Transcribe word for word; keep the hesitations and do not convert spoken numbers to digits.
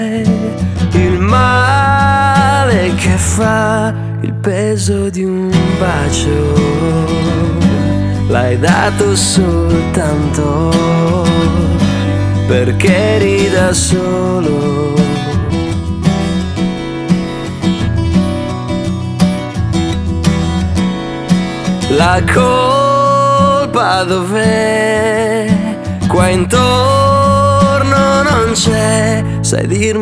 Il male che fa il peso di un bacio l'hai dato soltanto perché eri da solo. La colpa dov'è? Qua intorno non c'è, sai dirmi